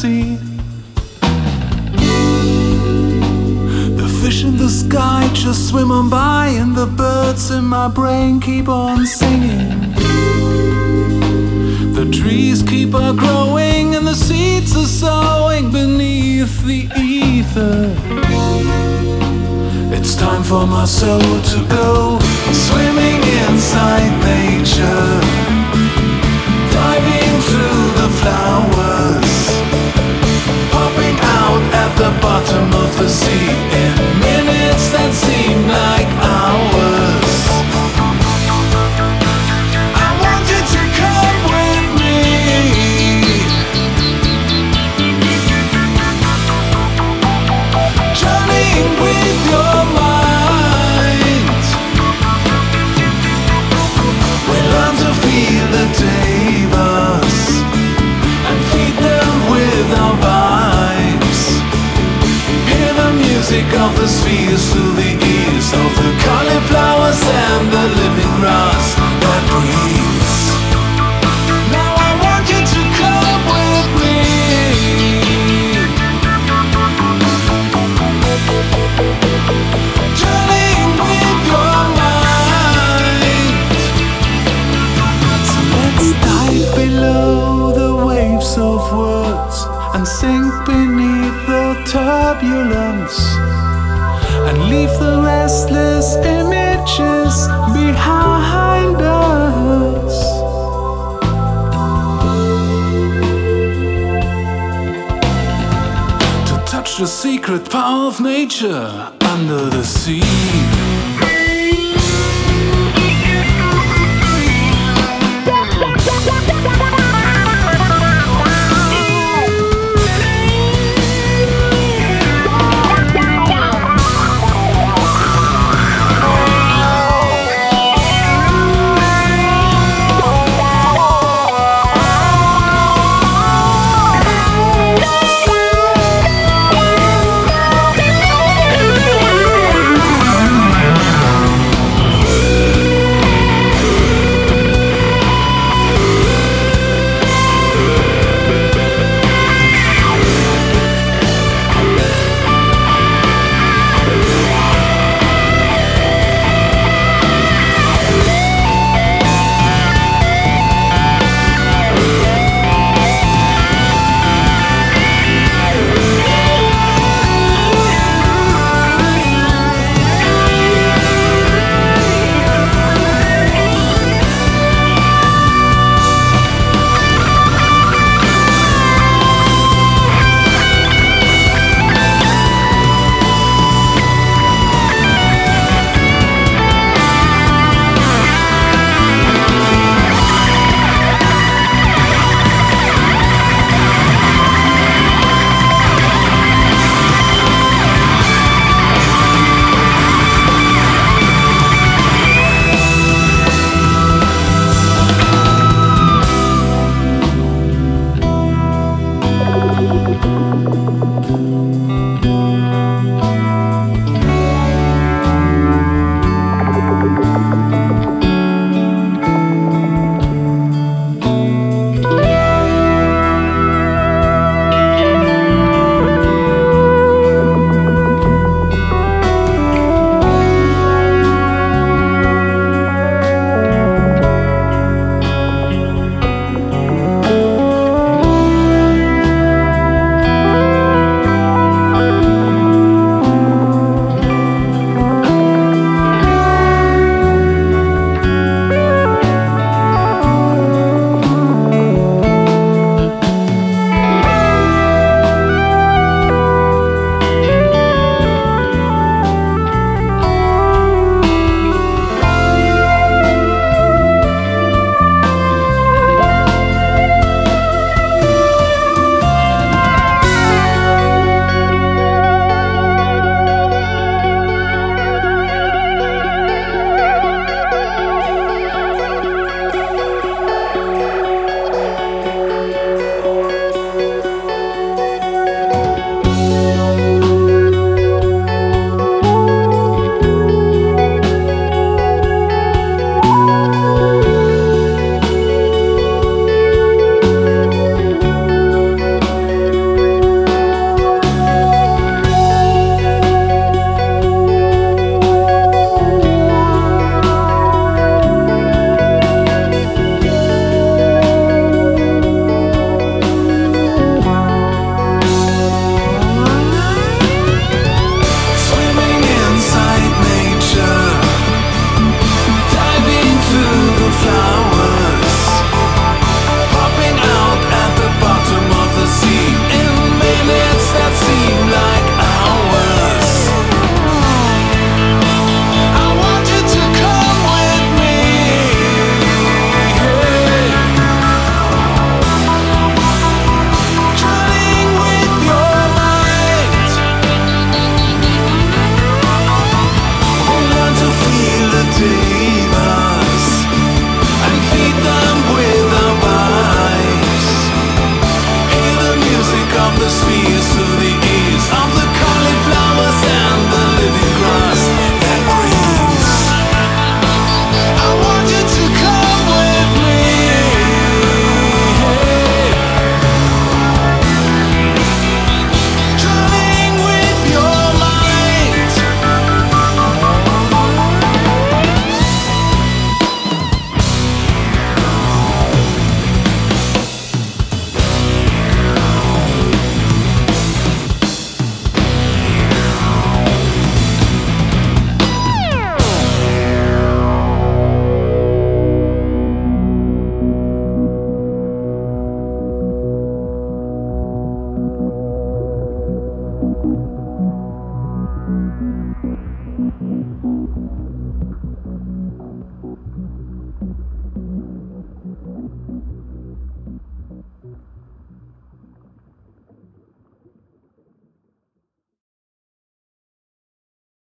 sea. The fish in the sky just swim on by, and the birds in my brain keep on singing. The trees keep on growing, and the seeds are sowing beneath the ether. It's time for my soul to go swimming inside nature, diving through the flowers, popping out at the bottom of the sea in minutes that seem like hours. I want you to come with me, journeying with your mind. We learn to feel the devas and feed them with our vibes. Hear the music of the spheres through the ears of the cauliflowers and the living grass that breathes. Now I want you to come with me, journeying with your mind. So let's dive below the waves of words and sink beneath the turbulence, and leave the restless images behind us. To touch the secret power of nature under the sea.